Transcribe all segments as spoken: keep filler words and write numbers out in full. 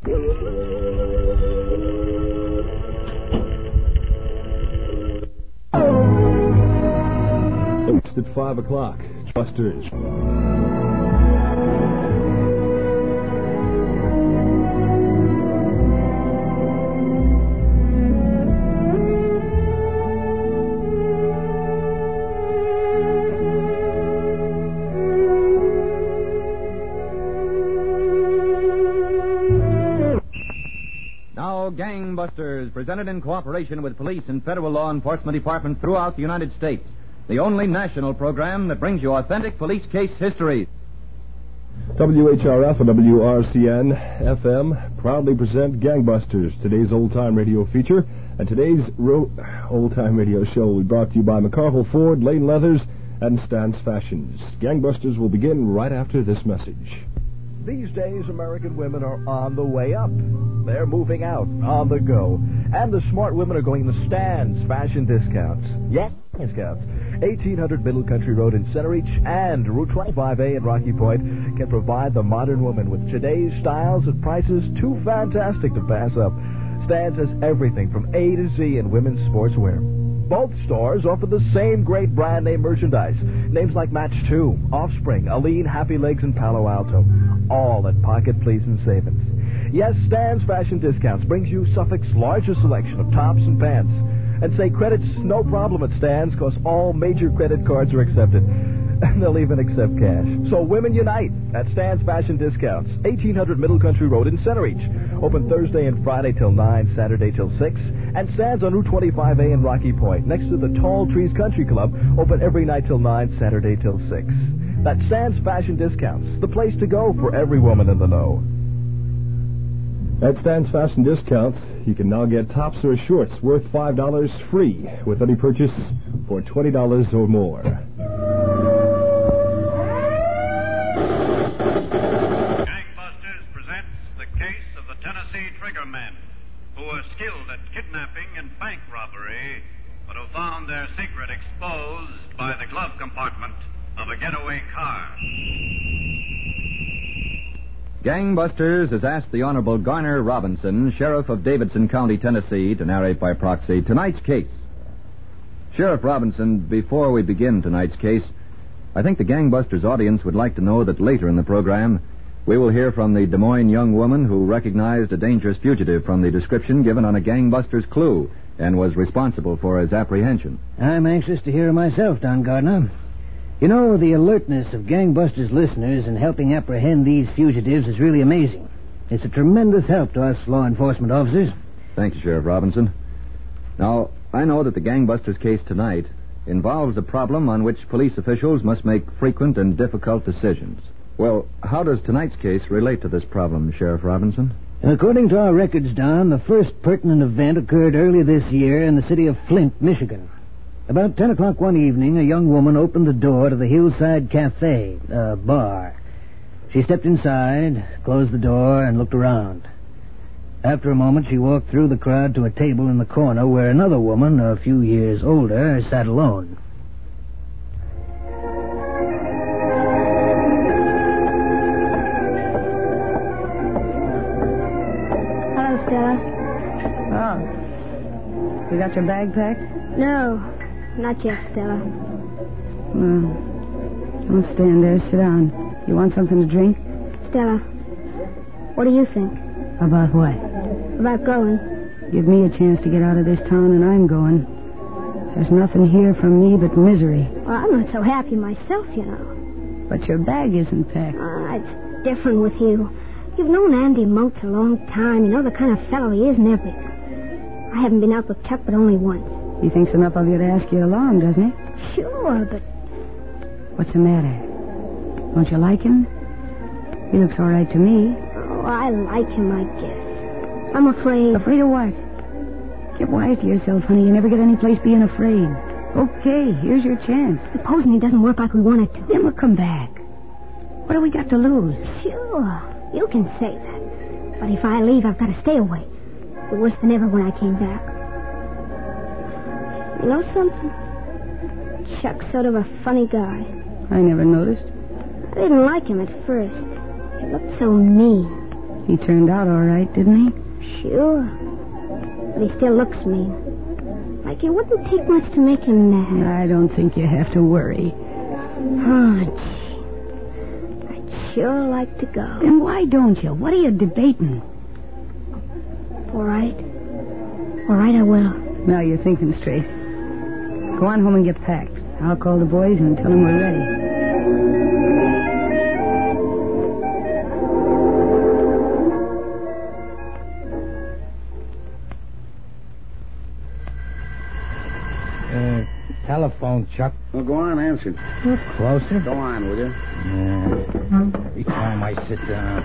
It's at five o'clock. Busters. Now, Gangbusters, presented in cooperation with police and federal law enforcement departments throughout the United States. The only national program that brings you authentic police case histories. W H R F and W R C N F M proudly present Gangbusters, today's old-time radio feature. And today's ro- old-time radio show will be brought to you by McCarville Ford, Lane Leathers, and Stance Fashions. Gangbusters will begin right after this message. These days, American women are on the way up. They're moving out, on the go. And the smart women are going to Stan's fashion discounts. Yes, discounts. eighteen hundred Middle Country Road in Center Reach and Route twenty-five A in Rocky Point can provide the modern woman with today's styles at prices too fantastic to pass up. Stan's has everything from A to Z in women's sportswear. Both stores offer the same great brand name merchandise. Names like Match two, Offspring, Aline, Happy Legs, and Palo Alto. All at pocket-pleasing savings. Yes, Stan's Fashion Discounts brings you Suffolk's largest selection of tops and pants. And say credit's no problem at Stan's because all major credit cards are accepted. And they'll even accept cash. So women unite at Stan's Fashion Discounts, eighteen hundred Middle Country Road in Center Reach. Open Thursday and Friday till nine, Saturday till six. And Stan's on Route twenty-five A in Rocky Point, next to the Tall Trees Country Club, open every night till nine, Saturday till six. That's Stan's Fashion Discounts, the place to go for every woman in the know. At Stan's Fashion Discounts, you can now get tops or shorts worth five dollars free with any purchase for twenty dollars or more. Gangbusters presents the case of the Tennessee Trigger Men, who were skilled at kidnapping and bank robbery, but who found their secret exposed by the glove compartment of a getaway car. Gangbusters has asked the Honorable Garner Robinson, Sheriff of Davidson County, Tennessee, to narrate by proxy tonight's case. Sheriff Robinson, before we begin tonight's case, I think the Gangbusters audience would like to know that later in the program, we will hear from the Des Moines young woman who recognized a dangerous fugitive from the description given on a Gangbusters clue and was responsible for his apprehension. I'm anxious to hear myself, Don Gardner. You know, the alertness of Gangbusters listeners in helping apprehend these fugitives is really amazing. It's a tremendous help to us law enforcement officers. Thank you, Sheriff Robinson. Now, I know that the Gangbusters case tonight involves a problem on which police officials must make frequent and difficult decisions. Well, how does tonight's case relate to this problem, Sheriff Robinson? According to our records, Don, the first pertinent event occurred early this year in the city of Flint, Michigan. About ten o'clock one evening, a young woman opened the door to the Hillside Cafe, a bar. She stepped inside, closed the door, and looked around. After a moment, she walked through the crowd to a table in the corner where another woman, a few years older, sat alone. Hello, Stella. Oh. You got your bag packed? No, not yet, Stella. Well, don't stand there. Sit down. You want something to drink? Stella, what do you think? About what? About going. Give me a chance to get out of this town, and I'm going. There's nothing here for me but misery. Well, I'm not so happy myself, you know. But your bag isn't packed. Ah, it's different with you. You've known Andy Motes a long time. You know the kind of fellow he is and everything. I haven't been out with Chuck but only once. He thinks enough of you to ask you along, doesn't he? Sure, but... What's the matter? Don't you like him? He looks all right to me. Oh, I like him, I guess. I'm afraid. Afraid of what? Get wise to yourself, honey. You never get any place being afraid. Okay, here's your chance. Supposing it doesn't work like we want it to. Then we'll come back. What do we got to lose? Sure, you can say that. But if I leave, I've got to stay away. It's worse than ever when I came back. You know something? Chuck's sort of a funny guy. I never noticed. I didn't like him at first. He looked so mean. He turned out all right, didn't he? Sure. But he still looks mean. Like it wouldn't take much to make him mad. I don't think you have to worry. Oh, gee. I'd sure like to go. Then why don't you? What are you debating? All right. All right, I will. Now you're thinking straight. Go on home and get packed. I'll call the boys and tell them we're ready. Telephone, Chuck. Well, go on, answer it. Look closer. Go on, will you? Yeah. Every time I sit down.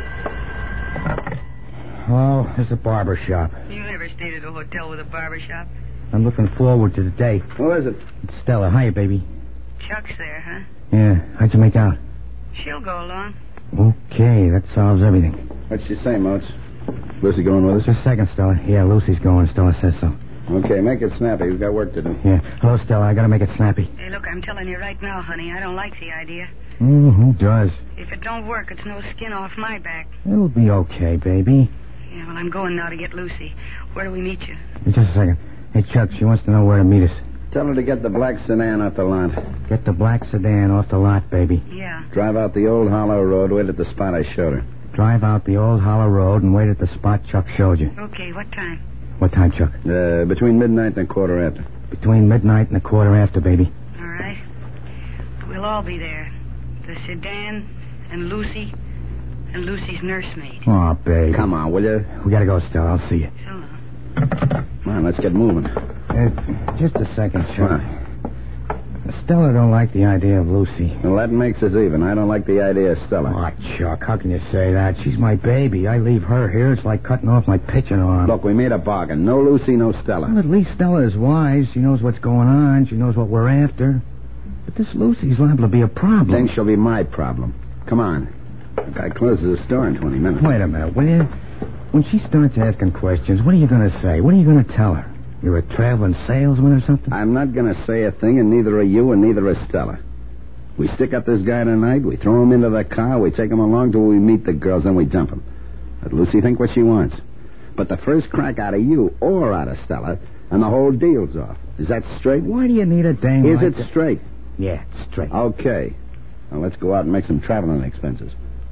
Hello, it's a barber shop. You never stayed at a hotel with a barber shop? I'm looking forward to the day. Who is it? It's Stella. Hiya, baby. Chuck's there, huh? Yeah. How'd you make out? She'll go along. Okay, that solves everything. What's she say, Moats? Lucy going with us? Just a second, Stella. Yeah, Lucy's going. Stella says so. Okay, make it snappy. We've got work to do. Yeah. Hello, Stella. I gotta make it snappy. Hey, look, I'm telling you right now, honey, I don't like the idea. Mm, who does? If it don't work, it's no skin off my back. It'll be okay, baby. Yeah, well, I'm going now to get Lucy. Where do we meet you? Hey, just a second. Hey, Chuck, she wants to know where to meet us. Tell her to get the black sedan off the lot. Get the black sedan off the lot, baby. Yeah. Drive out the old hollow road, wait at the spot I showed her. Drive out the old hollow road and wait at the spot Chuck showed you. Okay, what time? What time, Chuck? Uh, between midnight and a quarter after. Between midnight and a quarter after, baby. All right. We'll all be there. The sedan and Lucy and Lucy's nursemaid. Oh, baby. Come on, will you? We gotta go, Stella. I'll see you. So long. Come on, let's get moving. Uh, just a second, Chuck. What? Stella don't like the idea of Lucy. Well, that makes us even. I don't like the idea of Stella. Oh, Chuck, how can you say that? She's my baby. I leave her here. It's like cutting off my pitching arm. Look, we made a bargain. No Lucy, no Stella. Well, at least Stella is wise. She knows what's going on. She knows what we're after. But this Lucy's liable to be a problem. Then she'll be my problem. Come on. The guy closes the store in twenty minutes. Wait a minute, will you? When she starts asking questions, what are you going to say? What are you going to tell her? You're a traveling salesman or something? I'm not going to say a thing, and neither are you, and neither is Stella. We stick up this guy tonight, we throw him into the car, we take him along till we meet the girls, then we dump him. Let Lucy think what she wants. But the first crack out of you or out of Stella, and the whole deal's off. Is that straight? Why do you need a dame Is like it that? straight? Yeah, it's straight. Okay. Now let's go out and make some traveling expenses.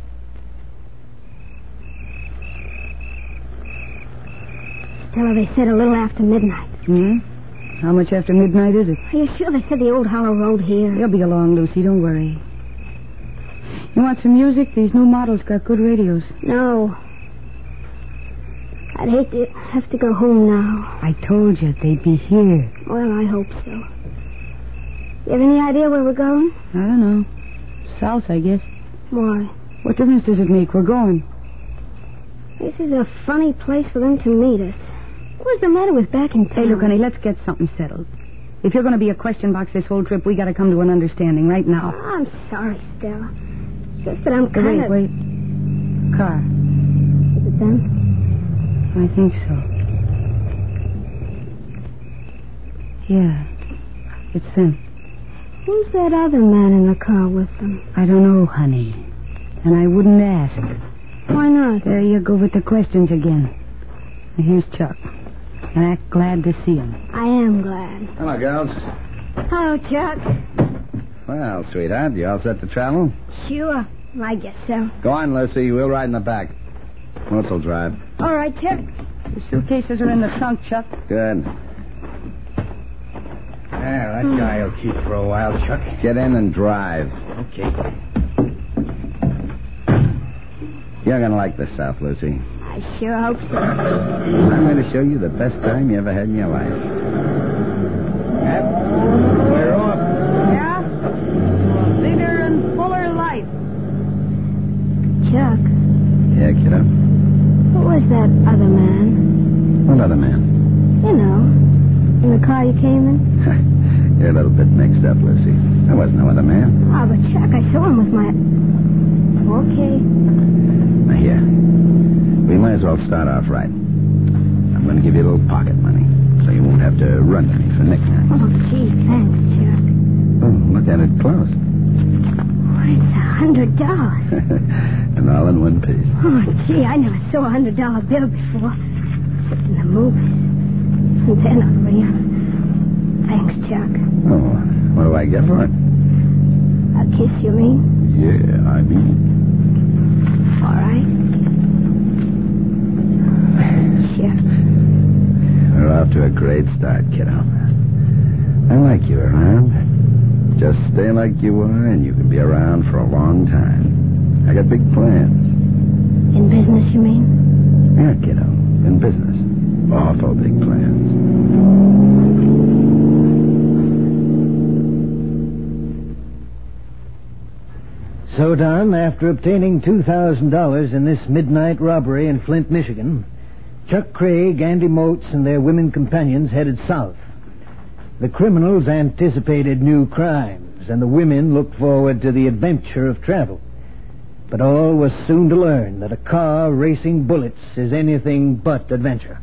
Stella, they said a little after midnight. Hmm? How much after midnight is it? Are you sure they said the old hollow road here? You'll be along, Lucy. Don't worry. You want some music? These new models got good radios. No. I'd hate to have to go home now. I told you they'd be here. Well, I hope so. You have any idea where we're going? I don't know. South, I guess. Why? What difference does it make? We're going. This is a funny place for them to meet us. What's the matter with back in town? Hey, look, honey, let's get something settled. If you're going to be a question box this whole trip, we got to come to an understanding right now. Oh, I'm sorry, Stella. It's just that I'm kind Wait, of... wait. Car. Is it them? I think so. Yeah. It's them. Who's that other man in the car with them? I don't know, honey. And I wouldn't ask. Why not? There you go with the questions again. Now, here's Chuck. And act glad to see him. I am glad. Hello, girls. Hello, Chuck. Well, sweetheart, you all set to travel? Sure. I guess so. Go on, Lucy. We'll ride in the back. Moats will drive. All right, Chuck. The suitcases are in the trunk, Chuck. Good. Yeah, that guy will keep for a while, Chuck. Get in and drive. Okay. You're going to like the South, Lucy. I sure hope so. I'm going to show you the best time you ever had in your life. Yep. We're off. Yeah? To a bigger and fuller life. Chuck, Yeah, kiddo. who was that other man? What other man? You know, in the car you came in? You're a little bit mixed up, Lucy. There was no other man. Oh, but Chuck, I saw him with my... Okay. Now, here. We might as well start off right. I'm going to give you a little pocket money, so you won't have to run to me for knickknacks. Oh, gee, thanks, Chuck. Oh, look at it close. it's a hundred dollars. And all in one piece. Oh, gee, I never saw a hundred dollar bill before. Except in the movies. And they're not real. Thanks, Chuck. Oh, what do I get for it? A kiss, you mean? Yeah, I mean. All right. Sure. We're off to a great start, kiddo. I like you around. Just stay like you are, and you can be around for a long time. I got big plans. In business, you mean? Yeah, kiddo. In business. Awful big plans. So, Don, after obtaining two thousand dollars in this midnight robbery in Flint, Michigan, Chuck Craig, Andy Motes, and their women companions headed south. The criminals anticipated new crimes, and the women looked forward to the adventure of travel. But all was soon to learn that a car racing bullets is anything but adventure.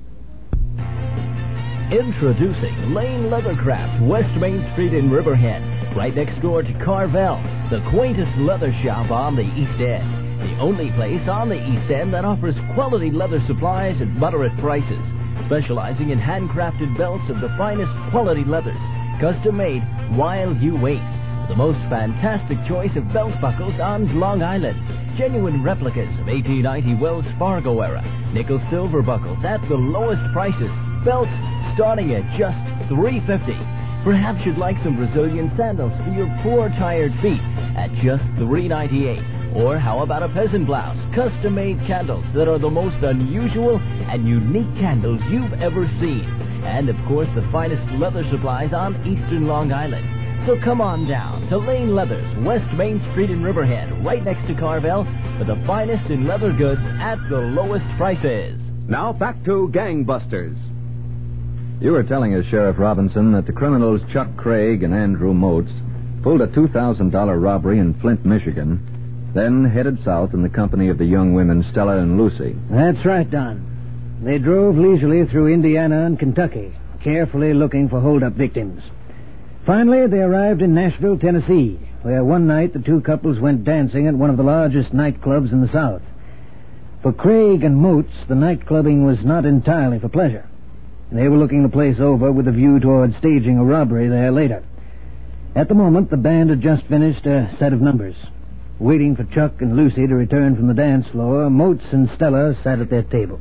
Introducing Lane Leathercraft, West Main Street in Riverhead, right next door to Carvel, the quaintest leather shop on the East End. The only place on the East End that offers quality leather supplies at moderate prices, specializing in handcrafted belts of the finest quality leathers, custom made while you wait. The most fantastic choice of belt buckles on Long Island. Genuine replicas of eighteen ninety Wells Fargo era nickel silver buckles at the lowest prices. Belts starting at just three fifty. Perhaps you'd like some Brazilian sandals for your poor tired feet at just three ninety-eight. Or how about a peasant blouse? Custom-made candles that are the most unusual and unique candles you've ever seen. And, of course, the finest leather supplies on Eastern Long Island. So come on down to Lane Leathers, West Main Street in Riverhead, right next to Carvel, for the finest in leather goods at the lowest prices. Now back to Gangbusters. You were telling us, Sheriff Robinson, that the criminals Chuck Craig and Andrew Motes pulled a two thousand dollars robbery in Flint, Michigan, then headed south in the company of the young women Stella and Lucy. That's right, Don. They drove leisurely through Indiana and Kentucky, carefully looking for hold-up victims. Finally, they arrived in Nashville, Tennessee, where one night the two couples went dancing at one of the largest nightclubs in the South. For Craig and Motes, the nightclubbing was not entirely for pleasure. They were looking the place over with a view toward staging a robbery there later. At the moment, the band had just finished a set of numbers. Waiting for Chuck and Lucy to return from the dance floor, Motes and Stella sat at their table.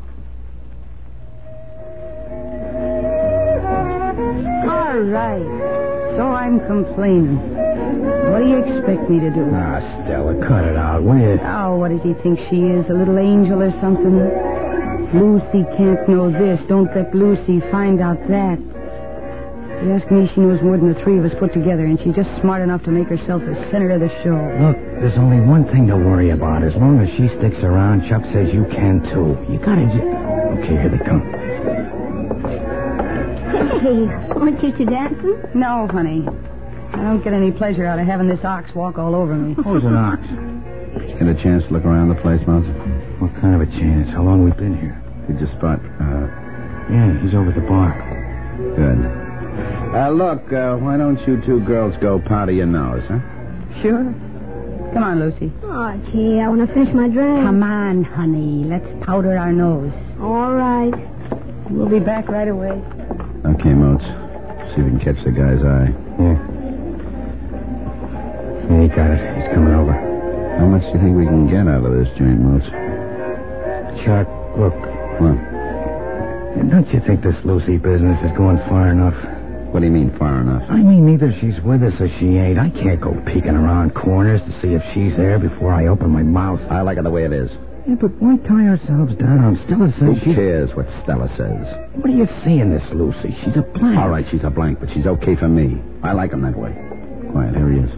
All right. So I'm complaining. What do you expect me to do? Ah, Stella, cut it out, will you? Oh, what does he think she is, a little angel or something? Lucy can't know this. Don't let Lucy find out that. You ask me, she knows more than the three of us put together, and she's just smart enough to make herself the center of the show. Look, there's only one thing to worry about. As long as she sticks around, Chuck says you can, too. You gotta... J- okay, here they come. Hey, aren't you two dancing? No, honey. I don't get any pleasure out of having this ox walk all over me. Who's an ox? Get a chance to look around the place, Moses? What kind of a chance? How long we been here? Did you spot, uh... Yeah, he's over at the bar. Good. Uh, look, uh, why don't you two girls go powder your nose, huh? Sure. Come on, Lucy. Oh, gee, I want to finish my drink. Come on, honey. Let's powder our nose. All right. We'll be back right away. Okay, Motes. See if we can catch the guy's eye. Yeah. Yeah, he got it. He's coming over. How much do you think we can get out of this joint, Motes? Chuck, look. What? Don't you think this Lucy business is going far enough? What do you mean, far enough? I mean, either she's with us or she ain't. I can't go peeking around corners to see if she's there before I open my mouth. I like it the way it is. Yeah, but why tie ourselves down? Stella says Who she... cares what Stella says? What do you see in this Lucy? She's a blank. All right, she's a blank, but she's okay for me. I like him that way. Quiet, here he is.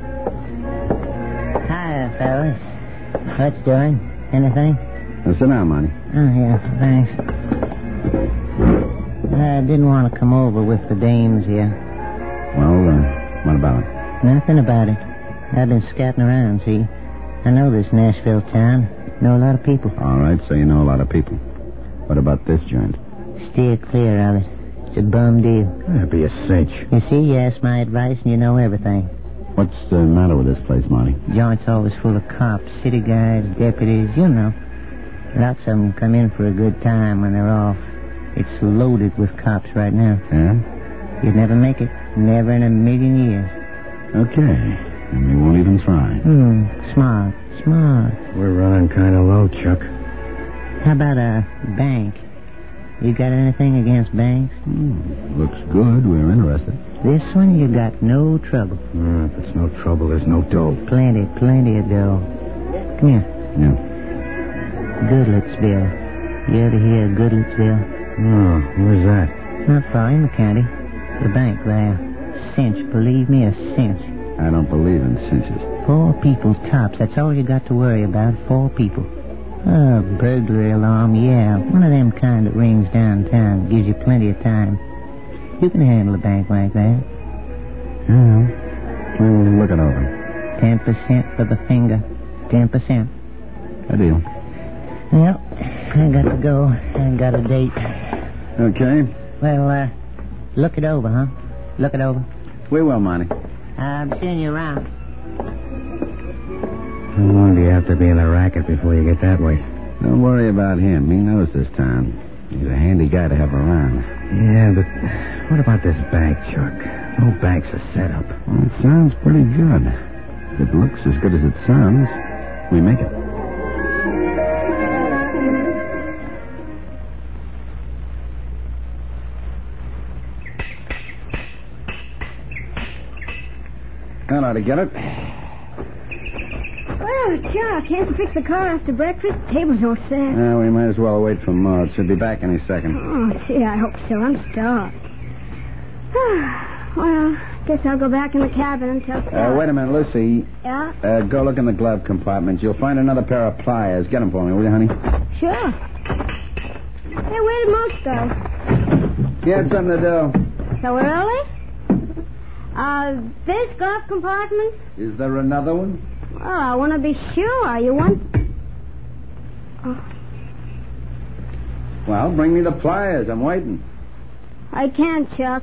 Hi, fellas. What's doing? Anything? Now, sit down, Monty. Oh, yeah, thanks. I didn't want to come over with the dames here. Well, uh, what about it? Nothing about it. I've been scouting around, see. I know this Nashville town. Know a lot of people. All right, so you know a lot of people. What about this joint? Steer clear of it. It's a bum deal. That'd be a cinch. You see, you asked my advice and you know everything. What's the matter with this place, Marty? Joint's always full of cops, city guys, deputies, you know. Lots of them come in for a good time when they're off. It's loaded with cops right now. Yeah? You'd never make it. Never in a million years. Okay. And we won't even try. Hmm. Smart. Smart. We're running kind of low, Chuck. How about a bank? You got anything against banks? Hmm. Looks good. We're interested. This one, you got no trouble. Uh, if it's no trouble, there's no dough. Plenty, plenty of dough. Come here. Yeah. Goodlettsville. You ever hear of Goodlettsville? Oh, where's that? Not far in the county. The bank there. Cinch, believe me, a cinch. I don't believe in cinches. Four people tops. That's all you got to worry about. Four people. Oh, burglary alarm, yeah. One of them kind that rings downtown. Gives you plenty of time. You can handle a bank like that. Yeah. We'll look it over. Ten percent for the finger. Ten percent. A deal. Well, I got to go. I got a date. Okay. Well, uh, look it over, huh? Look it over. We will, Monty. I'm seeing you around. How long do you have to be in the racket before you get that way? Don't worry about him. He knows this town. He's a handy guy to have around. Yeah, but what about this bank, Chuck? No bank's a setup. Well, it sounds pretty good. If it looks as good as it sounds, we make it. That ought to get it. Well, Chuck, can't you fix the car after breakfast? The table's all set. Uh, we might as well wait for Maud. She'll be back any second. Oh, gee, I hope so. I'm starved. Well, guess I'll go back in the cabin and tell Stella. Uh, wait a minute, Lucy. Yeah? Uh, go look in the glove compartment. You'll find another pair of pliers. Get them for me, will you, honey? Sure. Hey, where did Monk go? He had something to do. So early? Uh, this glove compartment? Is there another one? Oh, I want to be sure. You want... Oh. Well, bring me the pliers. I'm waiting. I can't, Chuck.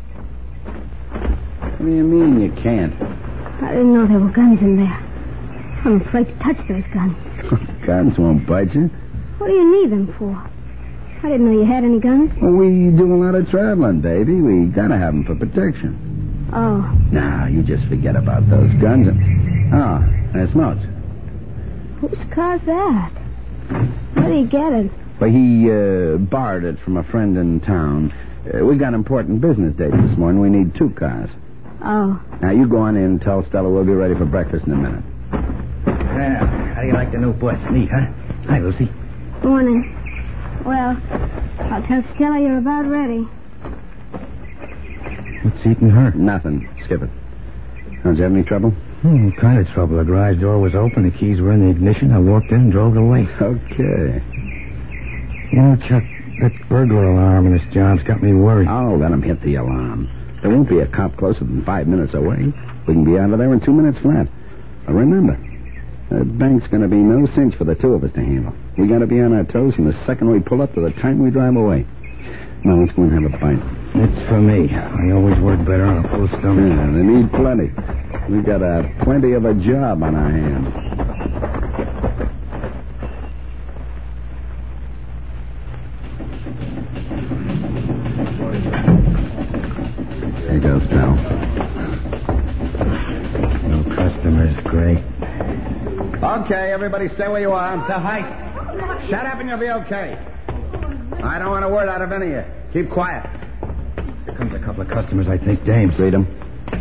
What do you mean you can't? I didn't know there were guns in there. I'm afraid to touch those guns. Guns won't bite you. What do you need them for? I didn't know you had any guns. Well, we do a lot of traveling, baby. We gotta have them for protection. Oh. Now, you just forget about those guns. And... Oh, there's Moats. Whose car's that? Where did he get it? Well, he uh, borrowed it from a friend in town. Uh, we got important business dates this morning. We need two cars. Oh. Now, you go on in and tell Stella we'll be ready for breakfast in a minute. Well, how do you like the new bus? Neat, huh? Hi, Lucy. Morning. Well, I'll tell Stella you're about ready. What's eating her? Nothing. Skip it. Don't you have any trouble? Hmm, kind of trouble. The garage door was open. The keys were in the ignition. I walked in and drove away. Okay. You know, Chuck, that burglar alarm in this job's got me worried. Oh, let him hit the alarm. There won't be a cop closer than five minutes away. We can be out of there in two minutes flat. But remember, the bank's going to be no cinch for the two of us to handle. We got to be on our toes from the second we pull up to the time we drive away. Now, let's go and have a bite. It's for me. I always work better on a full stomach. Yeah, they need plenty. We got a plenty of a job on our hands. Here goes, Sal. No customers, great. Okay, everybody stay where you are. So, hi. Shut up and you'll be okay. I don't want a word out of any of you. Keep quiet. Here comes a couple of customers, I think. Dames. Read them.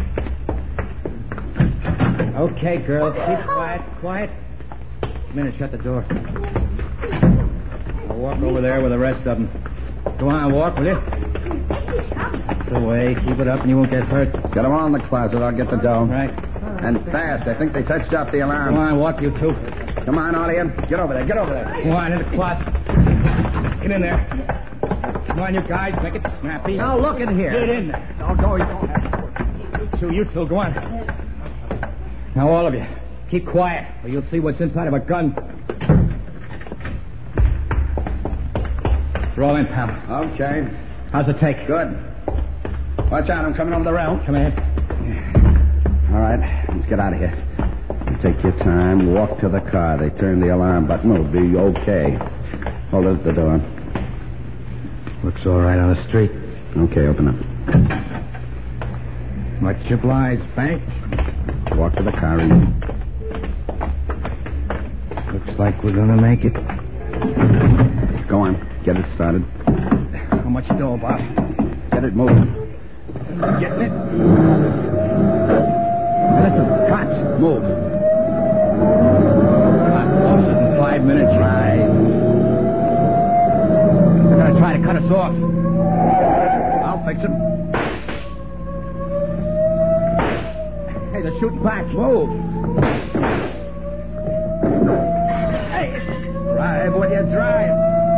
Okay, girls. Keep quiet. Quiet. A minute, shut the door. I'll walk over there with the rest of them. Go on, walk, will you? Get away. Keep it up and you won't get hurt. Get them all in the closet. I'll get the dough. Right. And fast. I think they touched off the alarm. Go on, walk, you two. Come on, all of you. Get over there. Get over there. Go on, in the closet. Get in there. Come on, you guys. Make it snappy. Now, look in here. Get in there. Don't go. You don't have to. You two, you two, go on. Now, all of you, keep quiet, or you'll see what's inside of a gun. Roll in, pal. Okay. How's it take? Good. Watch out. I'm coming over the rail. Come ahead. All right, let's get out of here. Take your time. Walk to the car. They turn the alarm button. It'll be okay. Hold it at the door. Looks all right on the street. Okay, open up. Much obliged, Bank. Walk to the car. Easy. Looks like we're gonna make it. Go on. Get it started. How much dough, boss? Get it moving. Getting it. Listen, cops. Move. Not closer than five minutes. Right. They're gonna try to cut us off. I'll fix it. Hey, they're shooting back. Move. Hey, drive when you drive.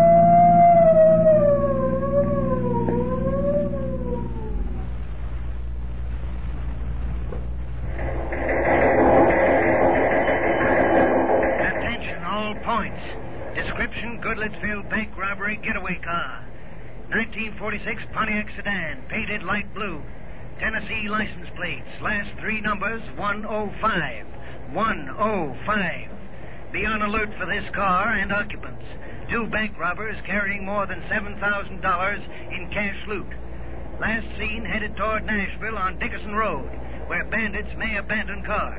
Goodlettsville bank robbery getaway car. nineteen forty-six Pontiac sedan, painted light blue. Tennessee license plates, last three numbers one oh five. one oh five. Be on alert for this car and occupants. Two bank robbers carrying more than seven thousand dollars in cash loot. Last seen headed toward Nashville on Dickerson Road, where bandits may abandon car.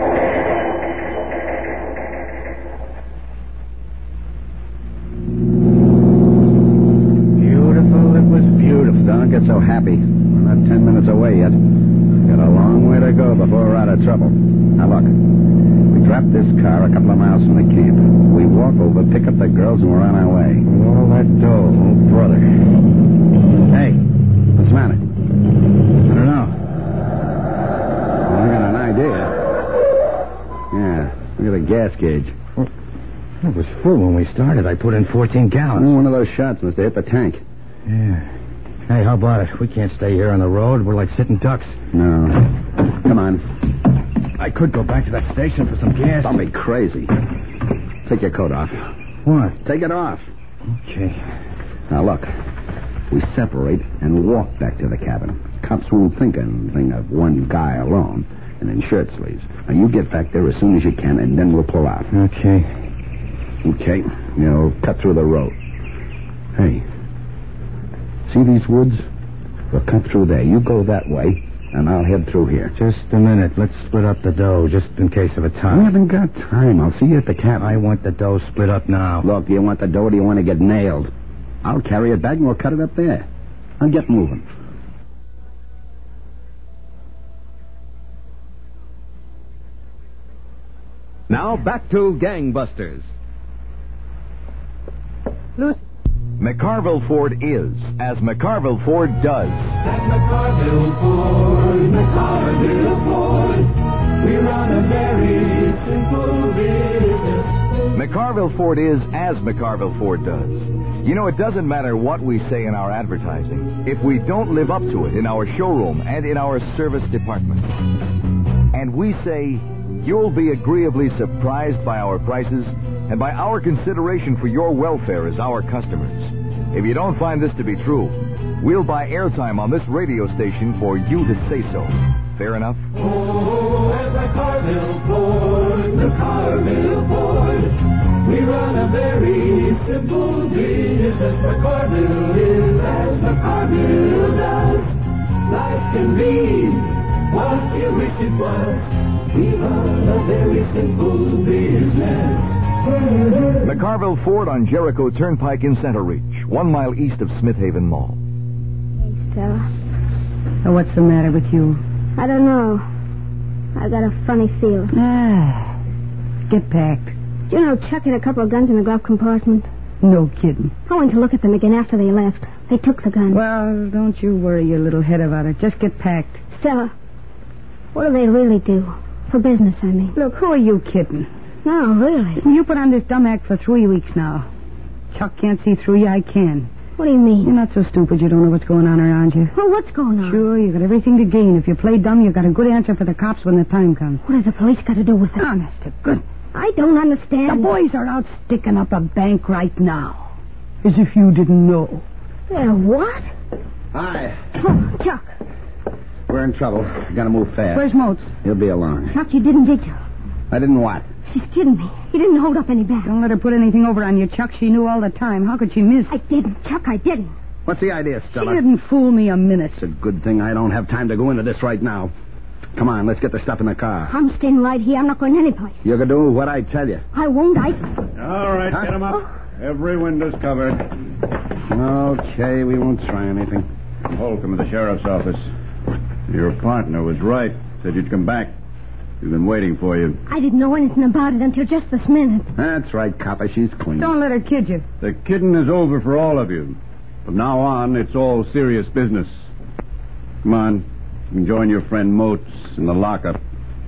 Don't get so happy. We're not ten minutes away yet. Got a long way to go before we're out of trouble. Now, look. We drop this car a couple of miles from the camp. We walk over, pick up the girls, and we're on our way. All that dough, oh, brother. Hey, what's the matter? I don't know. Well, I got an idea. Yeah, look at the gas gauge. Well, it was full when we started. I put in fourteen gallons. Oh, one of those shots must have hit the tank. Yeah. Hey, how about it? We can't stay here on the road. We're like sitting ducks. No. Come on. I could go back to that station for some gas. Don't be crazy. Take your coat off. What? Take it off. Okay. Now, look. We separate and walk back to the cabin. Cops won't think anything of one guy alone and in shirt sleeves. Now, you get back there as soon as you can, and then we'll pull out. Okay. Okay. You'll cut through the road. Hey. See these woods? We'll cut through there. You go that way, and I'll head through here. Just a minute. Let's split up the dough, just in case of a tie. We haven't got time. I'll see you at the cabin. I want the dough split up now. Look, do you want the dough or do you want to get nailed? I'll carry it back and we'll cut it up there. I'll get moving. Now, back to Gangbusters. Lucy. McCarville Ford is as McCarville Ford does. At McCarville Ford, McCarville Ford, we run a very simple business. McCarville Ford is as McCarville Ford does. You know, it doesn't matter what we say in our advertising if we don't live up to it in our showroom and in our service department. And we say, you'll be agreeably surprised by our prices and by our consideration for your welfare as our customers. If you don't find this to be true, we'll buy airtime on this radio station for you to say so. Fair enough? Oh, at McCarville Ford, McCarville Ford, we run a very simple business. McCarville is as McCarville does. Life can be what you wish it was. We run a very simple business. McCarville Ford on Jericho Turnpike in Center Reach, one mile east of Smith Haven Mall. Hey, Stella. Oh, what's the matter with you? I don't know. I got a funny feeling. Ah, get packed. Do you know Chuck had a couple of guns in the glove compartment? No kidding. I went to look at them again after they left. They took the guns. Well, don't you worry your little head about it. Just get packed. Stella, what do they really do? For business, I mean. Look, who are you kidding? No, really. You put on this dumb act for three weeks now. Chuck can't see through you, I can. What do you mean? You're not so stupid you don't know what's going on around you. Well, what's going on? Sure, you got everything to gain. If you play dumb, you got a good answer for the cops when the time comes. What has the police got to do with it? Honest to good. I don't understand. The boys are out sticking up a bank right now. As if you didn't know. They're what? Hi. Oh, Chuck. We're in trouble. Gotta move fast. Where's Moats? He'll be along. Chuck, you didn't, did you? I didn't what? She's kidding me. He didn't hold up any back. Don't let her put anything over on you, Chuck. She knew all the time. How could she miss? I didn't, Chuck, I didn't. What's the idea, She Stella? didn't fool me a minute. It's a good thing I don't have time to go into this right now. Come on, let's get the stuff in the car. I'm staying right here. I'm not going anyplace. You're going to do what I tell you. I won't. I... All right, Huh? get him up. Every window's covered. Okay, we won't try anything. Holcomb of the sheriff's office. Your partner was right. Said you'd come back. We've been waiting for you. I didn't know anything about it until just this minute. That's right, Copper. She's clean. Don't let her kid you. The kidding is over for all of you. From now on, it's all serious business. Come on. You can join your friend Moats in the lockup.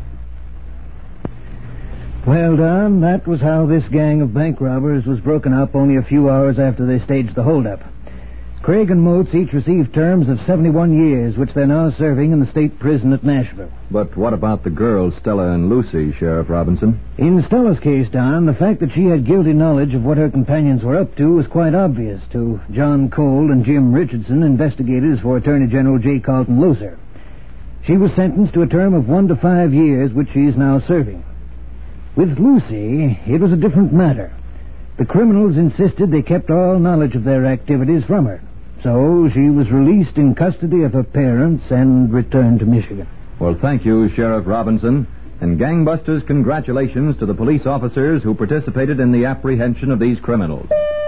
Well, Don, that was how this gang of bank robbers was broken up only a few hours after they staged the holdup. Craig and Moats each received terms of seventy-one years, which they're now serving in the state prison at Nashville. But what about the girls, Stella and Lucy, Sheriff Robinson? In Stella's case, Don, the fact that she had guilty knowledge of what her companions were up to was quite obvious to John Cole and Jim Richardson, investigators for Attorney General J. Carlton Loser. She was sentenced to a term of one to five years, which she is now serving. With Lucy, it was a different matter. The criminals insisted they kept all knowledge of their activities from her. So she was released in custody of her parents and returned to Michigan. Well, thank you, Sheriff Robinson. And gangbusters, congratulations to the police officers who participated in the apprehension of these criminals.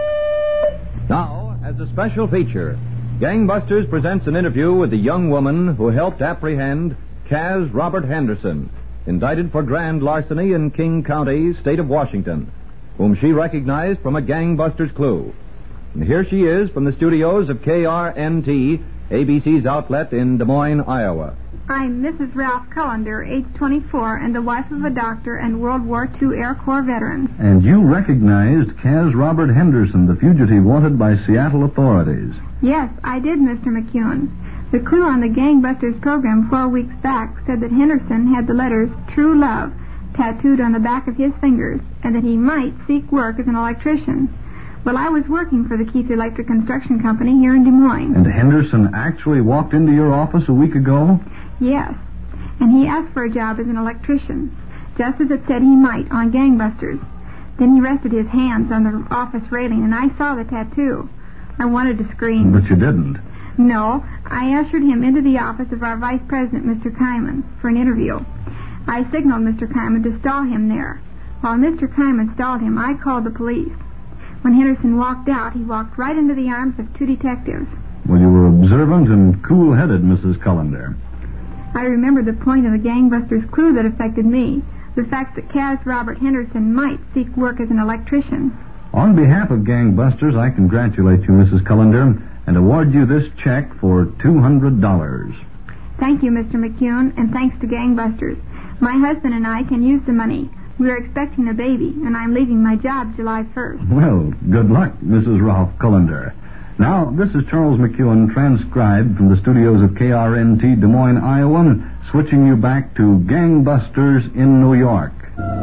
Now, as a special feature, Gangbusters presents an interview with the young woman who helped apprehend Kaz Robert Henderson, indicted for grand larceny in King County, state of Washington, whom she recognized from a gangbuster's clue. And here she is from the studios of K R N T, A B C's outlet in Des Moines, Iowa. I'm Missus Ralph Cullender, age twenty-four, and the wife of a doctor and World War Two Air Corps veteran. And you recognized Kaz Robert Henderson, the fugitive wanted by Seattle authorities. Yes, I did, Mister McEwen. The clue on the Gangbusters program four weeks back said that Henderson had the letters True Love tattooed on the back of his fingers and that he might seek work as an electrician. Well, I was working for the Keith Electric Construction Company here in Des Moines. And Henderson actually walked into your office a week ago? Yes, and he asked for a job as an electrician, just as it said he might on Gangbusters. Then he rested his hands on the office railing, and I saw the tattoo. I wanted to scream. But you didn't. No, I ushered him into the office of our vice president, Mister Kyman, for an interview. I signaled Mister Kyman to stall him there. While Mister Kyman stalled him, I called the police. When Henderson walked out, he walked right into the arms of two detectives. Well, you were observant and cool-headed, Missus Cullender. I remembered the point of the Gangbusters' clue that affected me, the fact that Kaz Robert Henderson might seek work as an electrician. On behalf of Gangbusters, I congratulate you, Missus Cullender, and award you this check for two hundred dollars. Thank you, Mister McEwen, and thanks to Gangbusters. My husband and I can use the money. We are expecting a baby, and I'm leaving my job July first. Well, good luck, Missus Ralph Cullender. Now, this is Charles McEwen, transcribed from the studios of K R N T Des Moines, Iowa, switching you back to Gangbusters in New York.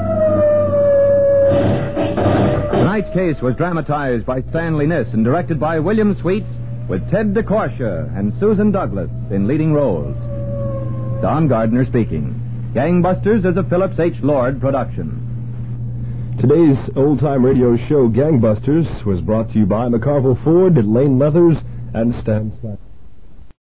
Tonight's case was dramatized by Stanley Niss and directed by William Sweets, with Ted DeCorsia and Susan Douglas in leading roles. Don Gardner speaking. Gangbusters is a Phillips H. Lord production. Today's old-time radio show, Gangbusters, was brought to you by McCarville Ford, Lane Leathers, and Stan Slack.